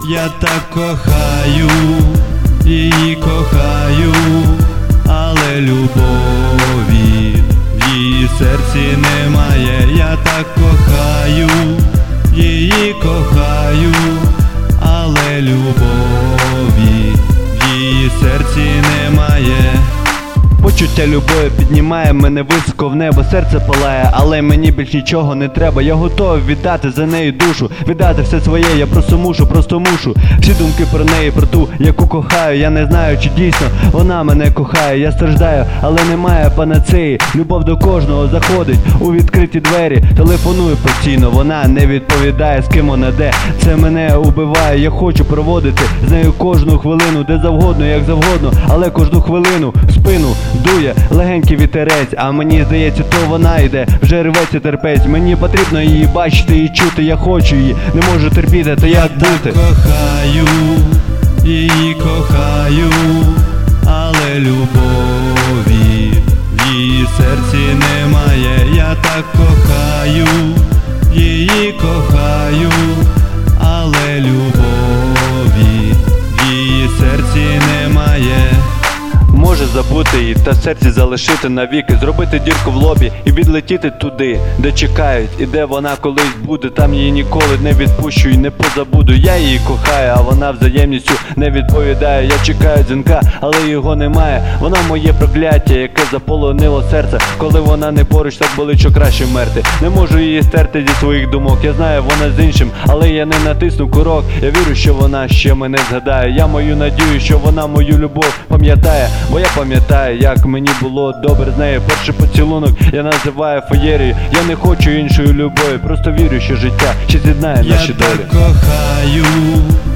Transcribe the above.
Я так кохаю, її кохаю, але любові в її серці немає. Я так кохаю, її кохаю, але любові в її серці немає. Почуття любові піднімає мене високо в небо, серце палає, але мені більш нічого не треба. Я готовий віддати за неї душу, віддати все своє, я просто мушу. Всі думки про неї, про ту, яку кохаю. Я не знаю, чи дійсно вона мене кохає. Я страждаю, але немає панацеї. Любов до кожного заходить у відкриті двері. Телефоную постійно, вона не відповідає, з ким вона де. Це мене убиває, я хочу проводити з нею кожну хвилину, де завгодно, як завгодно, але кожну хвилину в спину дує легенький вітерець, а мені здається, то вона йде, вже рветься терпець. Мені потрібно її бачити і чути, я хочу її, не можу терпіти, то як бути? Я так кохаю, її кохаю, але любові в її серці немає. Я так кохаю, її кохаю, але любові в її серці немає. Може забути її та в серці залишити навіки, зробити дірку в лобі і відлетіти туди, де чекають і де вона колись буде. Там її ніколи не відпущу і не позабуду. Я її кохаю, а вона взаємністю не відповідає. Я чекаю дзвінка, але його немає. Вона моє прокляття, яке заполонило серце. Коли вона не поруч, так болить, що краще вмерти. Не можу її стерти зі своїх думок. Я знаю, вона з іншим, але я не натисну курок. Я вірю, що вона ще мене згадає. Я мою надію, що вона мою любов пам'ятає. Бо я пам'ятаю, як мені було добре з нею. Перший поцілунок я називаю феєрією. Я не хочу іншої любові, просто вірю, що життя ще з'єднає наші долі. Я так кохаю,